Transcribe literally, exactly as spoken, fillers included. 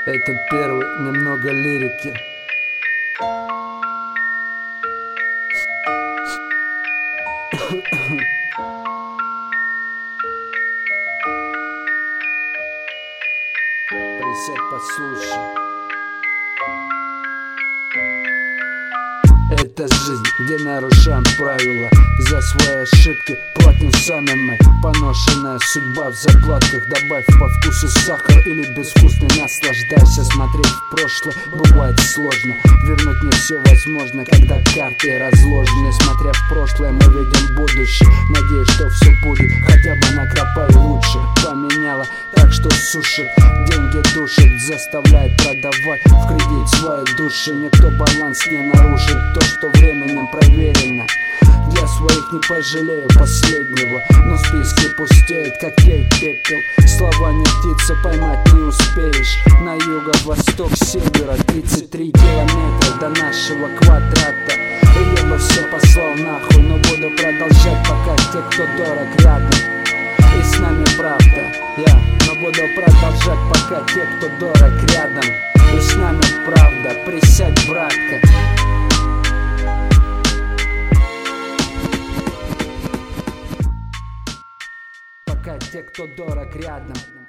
Это первый, немного лирики. Присядь, послушай. Это жизнь, где нарушаем правила. За свои ошибки платим сами мы. Поношенная судьба в заплатках. Добавь по вкусу сахар или безвкусный. Наслаждайся, смотреть в прошлое бывает сложно. Вернуть не все возможно, когда карты разложены. Смотря в прошлое, мы видим будущее. Надеюсь, что все будет хотя бы на крапай лучше. Поменяла так, что сушит, деньги душит, заставляет продавать в кредит свои души. Никто баланс не нарушит, то, что временем проверено. Для своих не пожалею последнего, но списки пустеют, как ей пепел. Слова не птица, поймать не успеешь. На юго-восток, севера тридцать три километра до нашего квадрата. И я бы все послал нахуй, но буду продолжать, пока те, кто дорог, рядом. И с нами правда, я, но буду продолжать, пока те, кто дорог, рядом. И с нами правда, присядь, братка. Пока те, кто дорог, рядом.